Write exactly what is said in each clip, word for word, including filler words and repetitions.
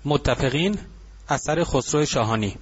متفقین اثر خسرو شاهانی.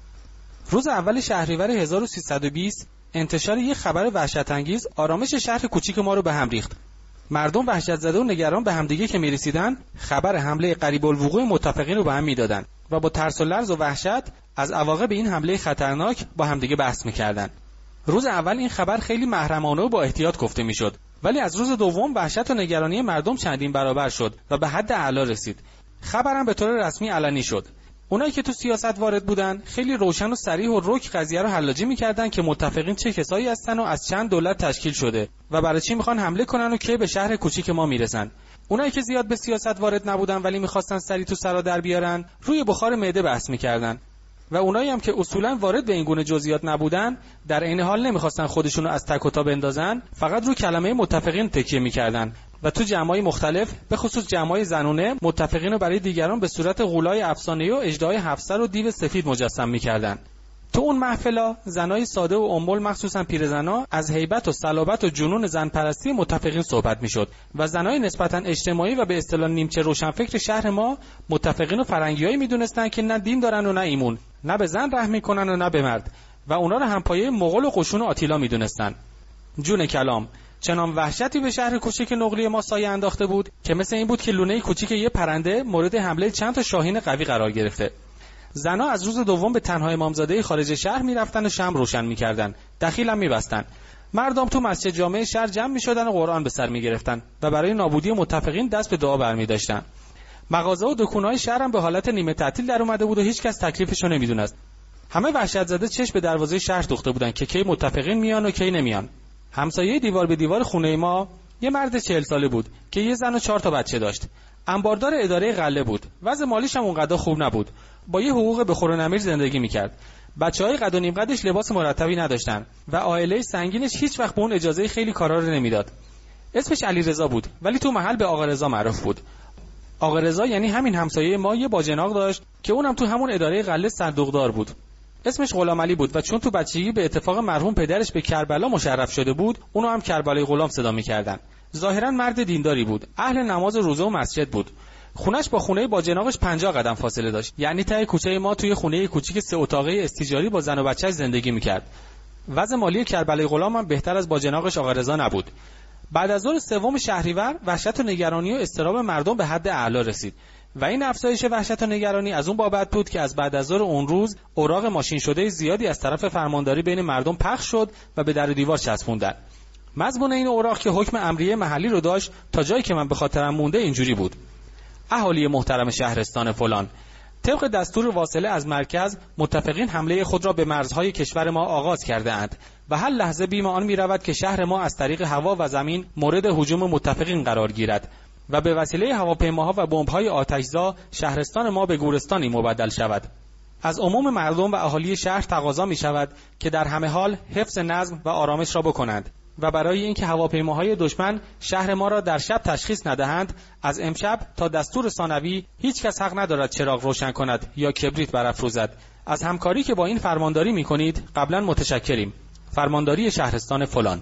روز اول شهریور هزار و سیصد و بیست انتشار یک خبر وحشت انگیز آرامش شهر کوچیک ما رو به هم ریخت. مردم وحشت زده و نگران به همدیگه که میرسیدن خبر حمله قریب الوقوع متفقین رو به هم میدادن و با ترس و لرز و وحشت از عواقب این حمله خطرناک با همدیگه بحث میکردن. روز اول این خبر خیلی محرمانه و با احتیاط گفته میشد، ولی از روز دوم وحشت و نگرانی مردم چندین برابر شد و به حد اعلا رسید. خبرم به طور رسمی علنی شد. اونایی که تو سیاست وارد بودن خیلی روشن و صریح و رک قضیه رو حلاجی میکردن که متفقین چه کسایی هستن و از چند دولت تشکیل شده و برای چی میخوان حمله کنن و کی به شهر کوچیک ما میرسن. اونایی که زیاد به سیاست وارد نبودن ولی میخواستن سری تو سرا در بیارن روی بخار معده بحث میکردن و اونایی هم که اصولا وارد به این گونه جزئیات نبودن در عین حال نمیخواستن خودشونو از تک و تا بندازن، فقط رو کلمه متفقین تکیه میکردن و تو جمع‌های مختلف به خصوص جمع‌های زنونه متفقین رو برای دیگران به صورت غولای افسانه‌ای و اژدهای هفسر و دیو سفید مجسم می‌کردن. تو اون محفلا زنای ساده و امول مخصوصا پیرزنا از هیبت و صلابت و جنون زنپرستی متفقین صحبت می‌شد و زنای نسبتاً اجتماعی و به اصطلاح نیمچه روشنفکر شهر ما متفقین و فرنگیایی می‌دونستن که نه دین دارن و نه ایمون، نه به زن رحم می‌کنن و نه به مرد و اونا رو همپایه مغول و قشون و آتیلا می‌دونستن. جون کلام چنان وحشتی به شهر کوچیک نقلی ما سایه انداخته بود که مثل این بود که لونه کوچیک یه پرنده مورد حمله چند تا شاهین قوی قرار گرفته. زنا از روز دوم به تنهای امامزاده خارج شهر میرفتن و شمع روشن میکردن، دخیلم میبستن. مردم تو مسجد جامع شهر جمع میشدن و قرآن به سر میگرفتن و برای نابودی متفقین دست به دعا برمیداشتن. مغازه و دکونهای شهر هم به حالت نیمه تعطیل در اومده بود و هیچ کس تکلیفشو نمیدونست. همه وحشت زده چشم به دروازه شهر دوخته بودن که کی متفقین میان و کی نمیان. همسایه دیوار به دیوار خونه ما یه مرد چهل ساله بود که یه زن و چهار تا بچه داشت. انباردار اداره غله بود. وضع مالیش هم اونقدر خوب نبود. با یه حقوق به خور و نمیر زندگی میکرد. بچهای قد و نیم قدش لباس مرتبی نداشتن و عائله سنگینش هیچ وقت به اون اجازه خیلی کارا رو نمیداد. اسمش علیرضا بود ولی تو محل به آقا رضا معروف بود. آقا رضا یعنی همین همسایه ما یه باجناق داشت که اونم تو همون اداره غله صندوقدار بود. اسمش غلام علی بود و چون تو بچگی به اتفاق مرحوم پدرش به کربلا مشرف شده بود اونو هم کربلای غلام صدا می‌کردن. ظاهرا مرد دینداری بود، اهل نماز و روزه و مسجد بود. خونش با خونه باجناقش پنجاه قدم فاصله داشت، یعنی ته کوچه ما توی خونه کوچیک سه اتاقه استیجاری با زن و بچه‌اش زندگی می‌کرد. وضع مالی کربلای غلام هم بهتر از باجناقش آقا رضا نبود. بعد از ظهر سوم شهریور وحشت و نگرانی و اضطراب مردم به حد اعلا رسید و این افزایش وحشت و نگرانی از اون بابت بود که از بعد از ظهر اون روز اوراق ماشین شده زیادی از طرف فرمانداری بین مردم پخش شد و به در و دیوار چسبوندن. مضمون این اوراق که حکم امریه محلی رو داشت تا جایی که من به خاطرم مونده اینجوری بود: اهالی محترم شهرستان فلان، طبق دستور واصله از مرکز متفقین حمله خود را به مرزهای کشور ما آغاز کرده اند و هر لحظه بیم آن می رود که شهر ما از طریق هوا و زمین مورد هجوم متفقین قرار گیرد و به وسیله هواپیماها و بمب‌های آتشزا شهرستان ما به گورستانی مبدل شود. از عموم مردم و اهالی شهر تقاضا می شود که در همه حال حفظ نظم و آرامش را بکنند و برای اینکه هواپیماهای دشمن شهر ما را در شب تشخیص ندهند از امشب تا دستور ثانوی هیچ کس حق ندارد چراغ روشن کند یا کبریت برافروزد. از همکاری که با این فرمانداری می کنید قبلا متشکریم. فرمانداری شهرستان فلان.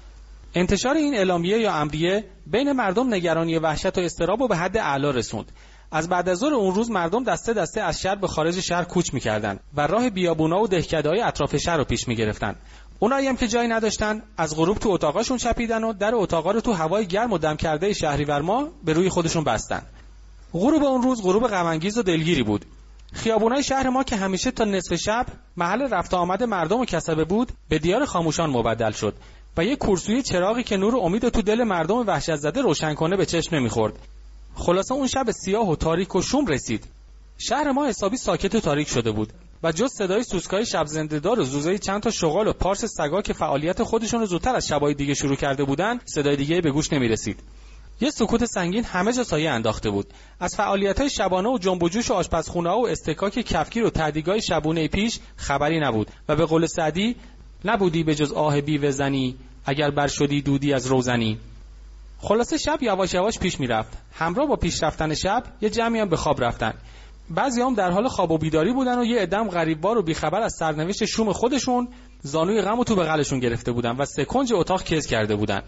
انتشار این اعلامیه یا امریه بین مردم نگرانی وحشت و اضطراب رو به حد اعلا رسوند. از بعد از ظهر اون روز مردم دسته دسته از شهر به خارج شهر کوچ می‌کردند و راه بیابونا و دهکده‌های اطراف شهر رو پیش می‌گرفتن. اونایی هم که جایی نداشتن از غروب تو اتاقاشون چپیدن و در اتاقا رو تو هوای گرم و دم کرده شهریور ما به روی خودشون بستن. غروب اون روز غروب غم انگیز و دلگیری بود. خیابونای شهر ما که همیشه تا نصف شب محل رفت آمد مردم و کسبه بود به دیار خاموشان مبدل شد و یک کورسوی چراغی که نور و امید تو دل مردم وحشت زده روشن کنه به چشم نمیخورد. خلاصه اون شب سیاه و تاریک و شوم رسید. شهر ما حسابی ساکت و تاریک شده بود و جز صدای سوسکای شب زنده‌دار و زوزه چند تا شغال و پارس سگا که فعالیت خودشون رو زودتر از شبای دیگه شروع کرده بودن صدای دیگه به گوش نمیرسید. یه سکوت سنگین همه جا سایه انداخته بود. از فعالیت‌های شبانه و جنب و جوش و آشپزخونه‌ها و استکاک کفگیر و تهدیگای شبونه پیش خبری نبود و به قول سعدی نبودی به جز آه بی وزنی اگر بر شدی دودی از روزنی. خلاصه شب یواش یواش پیش میرفت. همراه با پیش رفتن شب یه جمعی هم به خواب رفتن. بعضی هم در حال خواب و بیداری بودن و یه عدم غریبوار و بیخبر از سرنوشت شوم خودشون زانوی غم و تو بغلشون گرفته بودن و سه کنج اتاق کز کرده بودن.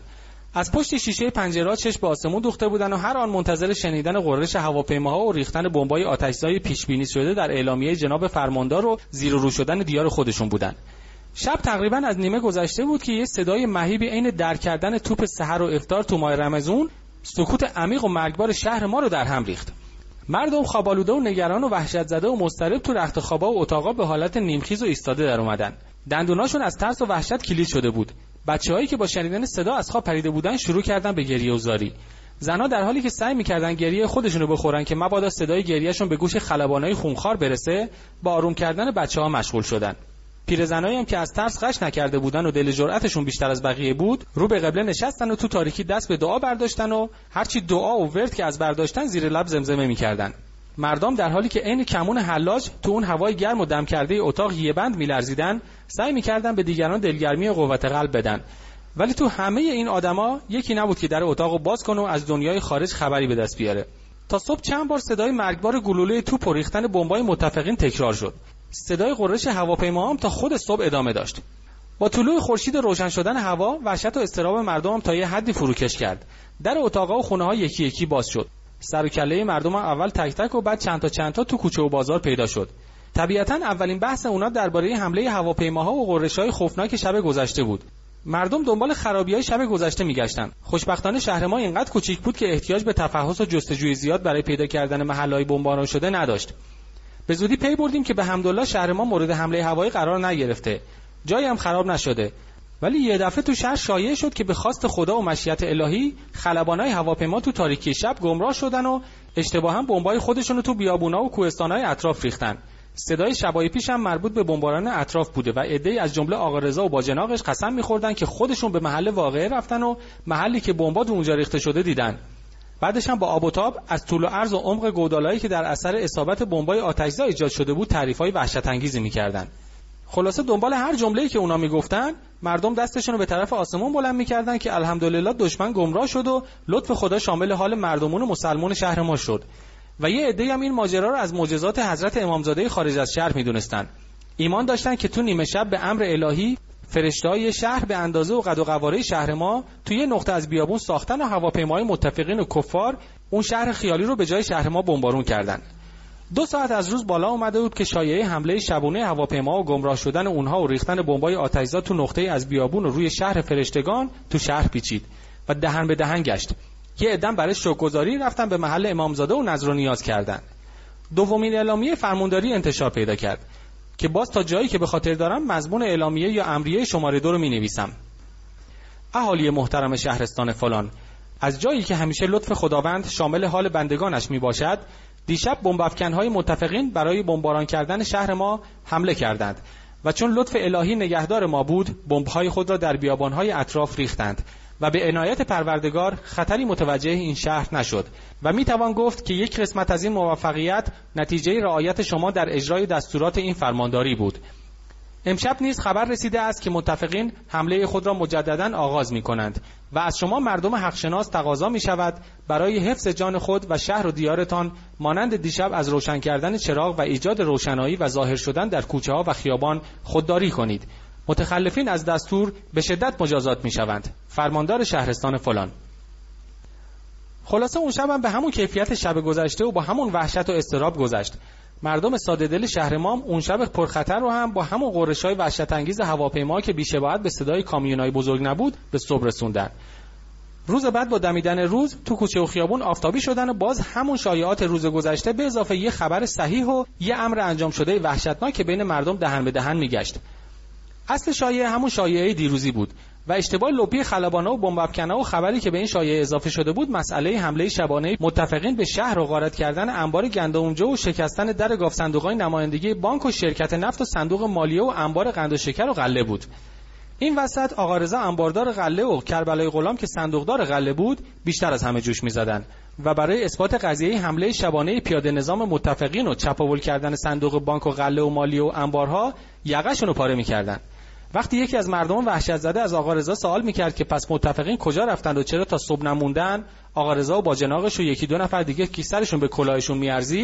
از پشت شیشه پنجره‌ها چشم به آسمون دوخته بودند و هر آن منتظر شنیدن غرش هواپیماها و ریختن بمب‌های آتش‌زای پیش‌بینی شده در اعلامیه جناب فرماندار و زیر و رو شدن دیار خودشون بودند. شب تقریبا از نیمه گذشته بود که یه صدای مهیبی عین در کردن توپ سحر و افطار تو ماه رمضان سکوت عمیق و مرگبار شهر ما رو در هم ریخت. مردم خوابالوده و نگران و وحشت زده و مضطرب تو رخت خوابا و اتاقا به حالت نیمخیز و ایستاده در اومدن. دندوناشون از ترس و وحشت کلید شده بود. بچه‌هایی که با شنیدن صدا از خواب پریده بودن شروع کردن به گریه و زاری. زنها در حالی که سعی می‌کردن گریه خودشونو بخورن که مبادا صدای گریهشون به گوش خلبانای خونخوار برسه، با آروم کردن بچه‌ها مشغول شدن. پیرزنایی هم که از ترس غش نکرده بودن و دل جرأتشون بیشتر از بقیه بود، رو به قبله نشستن و تو تاریکی دست به دعا برداشتن و هرچی دعا و ورد که از برداشتن زیر لب زمزمه می‌کردن. مردم در حالی که عین کمون حلاج تو اون هوای گرم و دم کرده اتاق یه بند می‌لرزیدن، سعی می‌کردن به دیگران دلگرمی و قوت قلب بدن. ولی تو همه این آدما یکی نبود که در اتاقو باز کنه و از دنیای خارج خبری به دست بیاره. تا صبح چند بار صدای مرگبار گلوله توپ و ریختن بمب‌های متفقین تکرار شد. صدای غرش هواپیما هم تا خود صبح ادامه داشت. با طلوع خورشید و روشن شدن هوا، وحشت و اضطراب مردم هم تا یه حدی فروکش کرد. در اتاقا و خونه‌ها یکی یکی باز شد. سر و کله مردم هم اول تک تک و بعد چند تا چند تا تو کوچه و بازار پیدا شد. طبیعتاً اولین بحث اونا درباره حمله هواپیماها و غرش‌های خوفناک شب گذشته بود. مردم دنبال خرابی‌های شب گذشته می‌گشتن. خوشبختانه شهر ما اینقدر کوچیک بود که احتیاج به تفحص و جستجوی زیاد برای پیدا کردن محل‌های بمباران شده نداشت. به زودی پی بردیم که به حمدالله شهر ما مورد حمله هوایی قرار نگرفته. جایی هم خراب نشده. ولی یه دفعه تو شهر شایع شد که به خواست خدا و مشیت الهی خلبانای هواپیما تو تاریکی شب گمراه شدن و اشتباها بمبای خودشون رو تو بیابونا و کوهستان‌های اطراف ریختن. صدای شبای پیش هم مربوط به بمباران اطراف بوده و عده‌ای از جمله آقا رضا و باجناقش قسم می‌خوردن که خودشون به محل واقعه رفتن و محلی که بمبا تو اونجا ریخته شده دیدن. بعدش هم با آب و تاب از طول و عرض و عمق گودالایی که در اثر اصابت بمبای آتش‌زا ایجاد شده بود تعریف‌های وحشت‌انگیزی می‌کردن. خلاصه دنبال هر جمله‌ای که اونا میگفتن، مردم دستشون رو به طرف آسمون بلند می‌کردن که الحمدلله دشمن گمراه شد و لطف خدا شامل حال مردمون و مسلمان شهر ما شد. و یه عده‌ای هم این ماجرا رو از معجزات حضرت امامزاده خارج از شهر می‌دونستن. ایمان داشتن که تو نیمه شب به امر الهی فرشته‌های شهر به اندازه و قد و قواره شهر ما توی یه نقطه از بیابون ساختن و هواپیماهای متفقین و کفار اون شهر خیالی رو به جای شهر ما بمبارون کردن. دو ساعت از روز بالا اومده بود که شایعه حمله شبونه هواپیما و گمراه شدن اونها و ریختن بمبای آتش‌زا تو نقطه از بیابون و روی شهر فرشتگان تو شهر پیچید و دهن به دهن گشت. یه عده‌ام برای شوک‌گذاری رفتن به محل امامزاده و نظر و نیاز کردن. دومین اعلامیه فرمانداری انتشار پیدا کرد که باز تا جایی که به خاطر دارم مضمون اعلامیه یا امریه شماره دو رو می‌نویسم. اهالی محترم شهرستان فلان، از جایی که همیشه لطف خداوند شامل حال بندگانش میباشد، دیشب بمب‌افکن‌های متفقین برای بمباران کردن شهر ما حمله کردند و چون لطف الهی نگهدار ما بود، بمب‌های خود را در بیابان‌های اطراف ریختند و به عنایت پروردگار خطری متوجه این شهر نشد و میتوان گفت که یک قسمت از این موفقیت نتیجه رعایت شما در اجرای دستورات این فرمانداری بود. امشب نیز خبر رسیده است که متفقین حمله خود را مجددا آغاز می کنند و از شما مردم حقشناس تقاضا می شود برای حفظ جان خود و شهر و دیارتان مانند دیشب از روشن کردن چراغ و ایجاد روشنایی و ظاهر شدن در کوچه ها و خیابان خودداری کنید. متخلفین از دستور به شدت مجازات می شوند. فرماندار شهرستان فلان. خلاصه اون شب هم به همون کیفیت شب گذشته و با همون وحشت و اضطراب گذشت. مردم ساده دل شهر ما اون شب پرخطر رو هم با همون غرش‌های وحشت انگیز هواپیما که بی‌شباهت به صدای کامیونای بزرگ نبود به صبح رسوندن. روز بعد با دمیدن روز تو کوچه و خیابون آفتابی شدن و باز همون شایعات روز گذشته به اضافه یه خبر صحیح و یه امر انجام شده وحشتناک که بین مردم دهن به دهن میگشت. اصل شایعه همون شایعه دیروزی بود و اشتباه لپی خلبانا و بمب‌افکنا و خبری که به این شایعه اضافه شده بود مسئله حمله شبانه متفقین به شهر و غارت کردن انبار گندم‌جو و شکستن در گاف صندوق‌های نمایندگی بانک و شرکت نفت و صندوق مالیه و انبار قند و شکر و غله بود. این وسط آقا رضا انباردار غله و کربلای غلام که صندوقدار غله بود بیشتر از همه جوش می‌زدن و برای اثبات قضیه حمله شبانه پیاده نظام متفقین و چپاول کردن صندوق بانک و غله و مالیه و انبارها یقه‌شون رو پاره می‌کردن. وقتی یکی از مردم وحشت زده از آقا رضا سوال میکرد که پس متفقین کجا رفتند و چرا تا صبح نموندن، آقا رضا و باجناقش و یکی دو نفر دیگه که سرشون به کلاهشون میارزید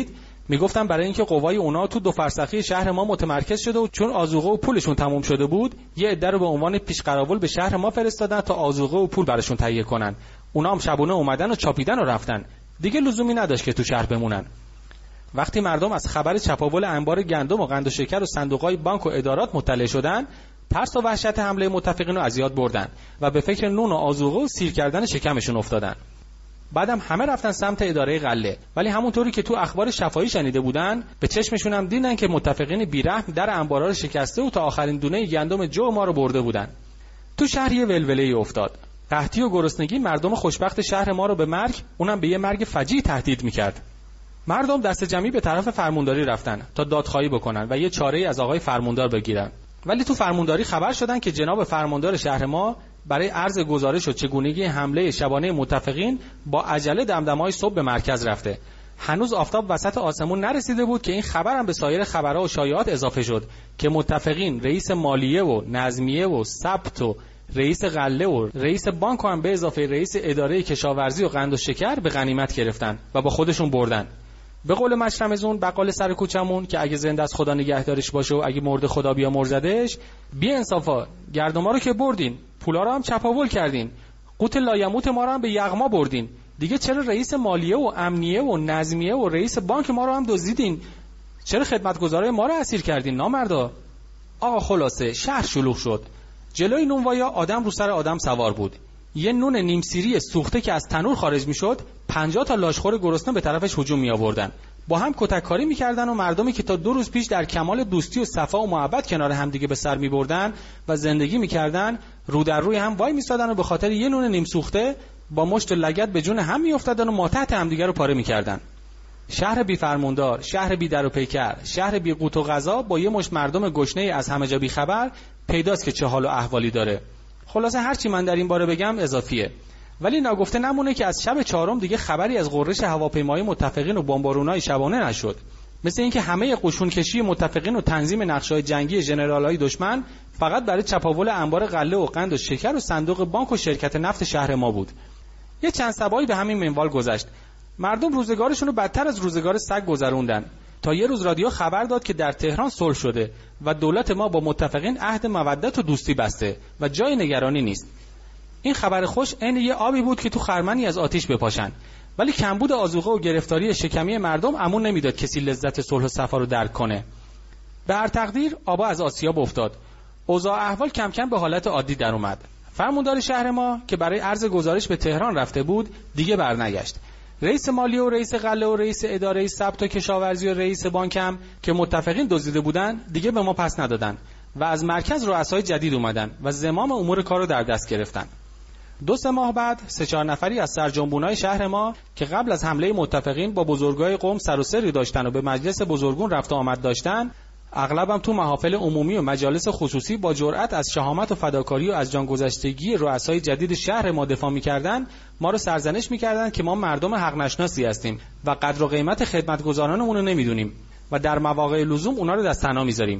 میگفتن برای اینکه قوای اونا تو دو فرسخی شهر ما متمرکز شده و چون آذوقه و پولشون تموم شده بود، یه عده رو به عنوان پیشقراول به شهر ما فرستادن تا آذوقه و پول براشون تهیه کنن. اونا هم شبونه اومدن و چاپیدن و رفتن. دیگه لزومی نداشت که تو شهر بمونن. وقتی مردم از خبر چپاول انبار گندم و قند و شکر و صندوق‌های بانک و ادارات مطلع شدن، ترس و وحشت حمله متفقین رو از یاد بردن و به فکر نون و آذوقه و سیر کردن شکمشون افتادن. بعدم همه رفتن سمت اداره غله، ولی همونطوری که تو اخبار شفاهی شنیده بودن، به چشمشون هم دیدن که متفقین بیرحم در انبارا رو شکسته و تا آخرین دونه گندم جو ما رو برده بودن. تو شهر یه ولوله‌ای افتاد. قحطی و گرسنگی مردم خوشبخت شهر ما رو به مرگ، اونم به یه مرگ فجیع تهدید می‌کرد. مردم دست جمعی به طرف فرمانداری رفتن تا دادخواهی بکنن و یه چاره‌ای از آقای فرماندار بگیرن. ولی تو فرمانداری خبر شدن که جناب فرماندار شهر ما برای عرض گزارش و چگونگی حمله شبانه متفقین با عجله دمدمای صبح به مرکز رفته. هنوز آفتاب وسط آسمون نرسیده بود که این خبر هم به سایر خبرها و شایعات اضافه شد که متفقین رئیس مالیه و نظمیه و ثبت و رئیس غله و رئیس بانک هم به اضافه رئیس اداره کشاورزی و قند و شکر به غنیمت گرفتن و با خودشون بردن. به قول مشرمزون بقال سر کوچمون که اگه زنده از خدا نگهدارش باشه و اگه مرده خدا بیا مرزدش، بی انصافا گردما رو که بردین، پولا رو هم چپاول کردین، قوت لایموت ما رو هم به یغما بردین، دیگه چرا رئیس مالیه و امنیه و نظمیه و رئیس بانک ما رو هم دزدیدین؟ چرا خدمتگزارای ما رو اسیر کردین نامردا؟ آقا خلاصه شهر شلوغ شد. جلوی نونوایا آدم رو سر آدم سوار بود. یه نون نیم سیری سوخته که از تنور خارج میشد، پنجاه تا لاشخور گرسنه به طرفش هجوم می آوردن. با هم کتککاری میکردن و مردمی که تا دو روز پیش در کمال دوستی و صفا و محبت کنار هم دیگه به سر میبردن و زندگی میکردن، رو در روی هم وای میستادن و به خاطر یه نون نیم سوخته با مشت و لگد به جون هم میافتادن و ماتحت هم دیگه رو پاره میکردن. شهر بی فرماندار، شهر بی در و پیکر، شهر بی قوت و غذا با یه مشت مردم گشنه از همه جا بی خبر، پیداست که چه حال و احوالی داره. خلاصه هرچی من در این باره بگم اضافیه. ولی ناگفته نمونه که از شب چهارم دیگه خبری از غرش هواپیمای متفقین و بمبارونای شبانه نشد. مثل اینکه همه قشون کشی متفقین و تنظیم نقشه‌های جنگی ژنرال‌های دشمن فقط برای چپاول انبار غله و قند و شکر و صندوق بانک و شرکت نفت شهر ما بود. یه چند سبایی به همین منوال گذشت. مردم روزگارشون رو بدتر از روزگار سگ گذروندن تا یه روز رادیو خبر داد که در تهران صلح شده و دولت ما با متفقین عهد مودت و دوستی بسته و جای نگرانی نیست. این خبر خوش عین یه آبی بود که تو خرمنی از آتیش بپاشن، ولی کمبود آذوقه و گرفتاری شکمی مردم امون نمیداد کسی لذت صلح و صفا رو درک کنه. به هر تقدیر آبا از آسیاب افتاد. اوضاع احوال کم کم به حالت عادی در اومد. فرماندار شهر ما که برای عرض گزارش به تهران رفته بود دیگه برنگشت. رئیس مالیه و رئیس غله و رئیس اداره ثبت و کشاورزی و رئیس بانک هم که متفقین دزدیده بودن دیگه به ما پس ندادن و از مرکز رؤسای جدید اومدن و زمام امور کار رو در دست گرفتن. دو سه ماه بعد سه چهار نفری از سرجنبونای شهر ما که قبل از حمله متفقین با بزرگای قوم سر و سری داشتن و به مجلس بزرگون رفت و آمد داشتن، اغلبم تو محافل عمومی و مجالس خصوصی با جرأت از شهامت و فداکاری و از جانگذشتگی رؤسای جدید شهر ما دفاع می‌کردن، ما رو سرزنش می‌کردن که ما مردم حق نشناسی هستیم و قدر و قیمت خدمتگزارانمون رو نمی‌دونیم و در مواقع لزوم اونا رو دست تنها می‌ذاریم.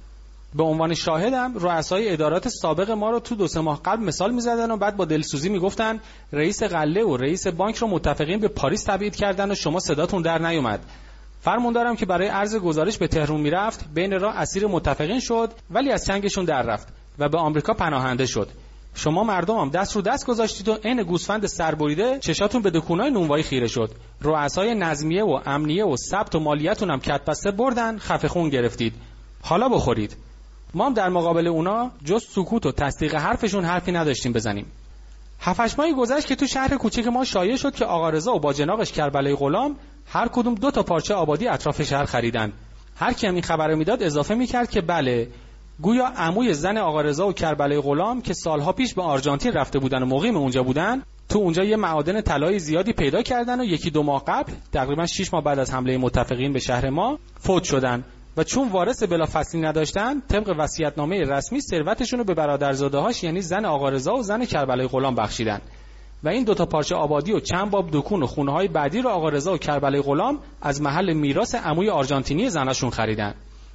به عنوان شاهدم رؤسای ادارات سابق ما رو تو دو سه ماه قبل مثال می‌زدن و بعد با دلسوزی می‌گفتن رئیس غله و رئیس بانک رو متفقین به پاریس تبعید کردن و شما صداتون در نیومد. فرماندارم که برای عرض گزارش به تهران میرفت بین راه اسیر متفقین شد، ولی از چنگشون در رفت و به آمریکا پناهنده شد. شما مردم هم دست رو دست گذاشتید و عین گوسفند سربریده چشاتون به دکونای نونوایی خیره شد. رؤسای نظمیه و امنیه و ثبت و مالیتون هم کت بسته بردن، خفه خون گرفتید. حالا بخورید. ما هم در مقابل اونا جز سکوت و تصدیق حرفشون حرفی نداشتیم بزنیم. هفت هشت ماهی گذشت که تو شهر کوچیک ما شایع شد که آقا رضا و با جناقش کربلای غلام هر کدوم دو تا پارچه آبادی اطراف شهر خریدن. هر کی هم این خبر رو میداد اضافه میکرد که بله، گویا عموی زن آقا رضا و کربلای غلام که سالها پیش به آرژانتین رفته بودن و مقیم اونجا بودن، تو اونجا یه معادن طلایی زیادی پیدا کردن و یکی دو ماه قبل، تقریبا شش ماه بعد از حمله متفقین به شهر ما، فوت شدن و چون وارث بلافاصله نداشتن، طبق وصیت‌نامه رسمی ثروتشون رو به برادرزاده‌هاش یعنی زن آقا رضا و زن کربلای غلام بخشیدن و این دو تا پارچه آبادی و چند باب دکون و خونه‌های بعدی رو آقا رضا و کربلای غلام از محل میراث عموی آرژانتینی زناشون خریدن.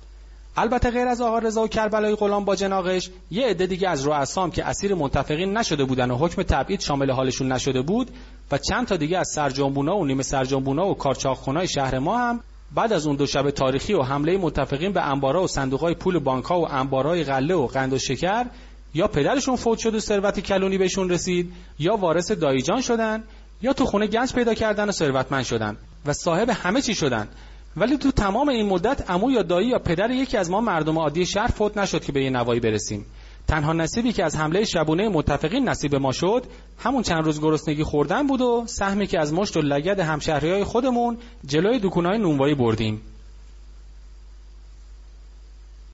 البته غیر از آقا رضا و کربلای غلام با جناقش، یه عده دیگه از رؤسام که اسیر منتفقین نشده بودن و حکم تبعید شامل حالشون نشده بود و چند تا دیگه از سرجنبونا و نیمه سرجنبونا و کارچاقخونای شهر ما هم بعد از اون دو شب تاریخی و حمله متفقین به انبارا و صندوق‌های پول بانک‌ها و انبارای غله و قند و شکر، یا پدرشون فوت شد و ثروت کلونی بهشون رسید، یا وارث دایجان شدن، یا تو خونه گنج پیدا کردن و ثروتمند شدن و صاحب همه چی شدن. ولی تو تمام این مدت عمو یا دایی یا پدر یکی از ما مردم عادی شهر فوت نشد که به یه نوایی برسیم. تنها نصیبی که از حمله شبونه متفقین نصیب ما شد همون چند روز گرسنگی خوردن بود و سهمی که از مشت و لگد همشهریای خودمون جلوی دکونای نونوایی بردیم.